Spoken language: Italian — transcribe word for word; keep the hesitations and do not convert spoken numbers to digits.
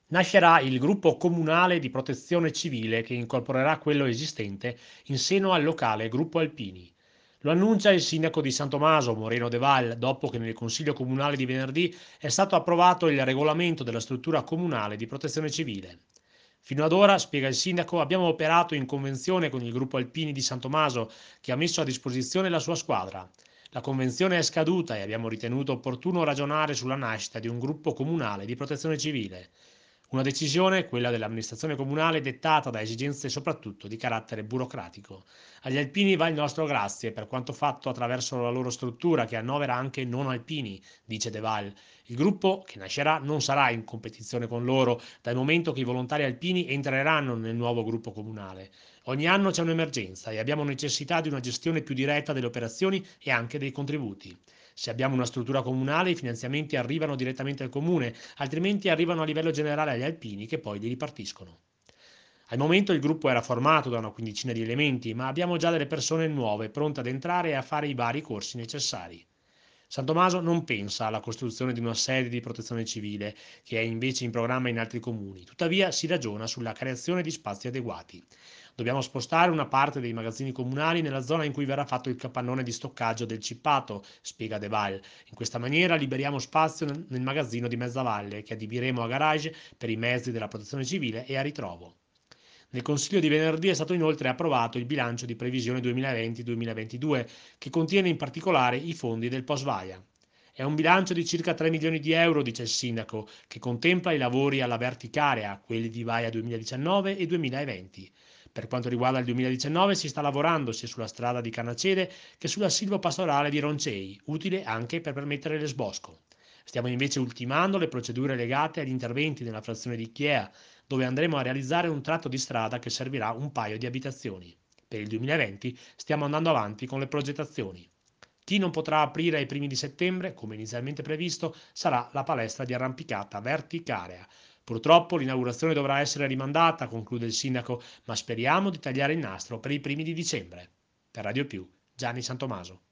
Nascerà il gruppo comunale di protezione civile che incorporerà quello esistente in seno al locale gruppo Alpini. Lo annuncia il sindaco di San Tommaso, Moreno De Val, dopo che nel Consiglio Comunale di venerdì è stato approvato il regolamento della struttura comunale di protezione civile. Fino ad ora, spiega il sindaco, abbiamo operato in convenzione con il gruppo Alpini di San Tommaso che ha messo a disposizione la sua squadra. La convenzione è scaduta e abbiamo ritenuto opportuno ragionare sulla nascita di un gruppo comunale di protezione civile. Una decisione, quella dell'amministrazione comunale, dettata da esigenze soprattutto di carattere burocratico. Agli alpini va il nostro grazie per quanto fatto attraverso la loro struttura che annovera anche non alpini, dice De Val. Il gruppo che nascerà non sarà in competizione con loro dal momento che i volontari alpini entreranno nel nuovo gruppo comunale. Ogni anno c'è un'emergenza e abbiamo necessità di una gestione più diretta delle operazioni e anche dei contributi. Se abbiamo una struttura comunale, i finanziamenti arrivano direttamente al comune, altrimenti arrivano a livello generale agli alpini che poi li ripartiscono. Al momento il gruppo era formato da una quindicina di elementi, ma abbiamo già delle persone nuove pronte ad entrare e a fare i vari corsi necessari. San Tommaso non pensa alla costruzione di una sede di protezione civile, che è invece in programma in altri comuni, tuttavia si ragiona sulla creazione di spazi adeguati. Dobbiamo spostare una parte dei magazzini comunali nella zona in cui verrà fatto il capannone di stoccaggio del cippato, spiega De Val. In questa maniera liberiamo spazio nel magazzino di Mezzavalle, che adibiremo a garage per i mezzi della protezione civile e a ritrovo. Nel Consiglio di venerdì è stato inoltre approvato il bilancio di previsione duemilaventi-duemilaventidue, che contiene in particolare i fondi del post-vaia. È un bilancio di circa tre milioni di euro, dice il sindaco, che contempla i lavori alla verticarea, quelli di Vaia duemiladiciannove e duemilaventi. Per quanto riguarda il duemiladiciannove si sta lavorando sia sulla strada di Canacede che sulla silvopastorale di Roncei, utile anche per permettere l'esbosco. Stiamo invece ultimando le procedure legate agli interventi nella frazione di Chiea, dove andremo a realizzare un tratto di strada che servirà un paio di abitazioni. Per il duemilaventi stiamo andando avanti con le progettazioni. Chi non potrà aprire ai primi di settembre, come inizialmente previsto, sarà la palestra di arrampicata verticarea. Purtroppo l'inaugurazione dovrà essere rimandata, conclude il sindaco, ma speriamo di tagliare il nastro per i primi di dicembre. Per Radio Più, Gianni Santomaso.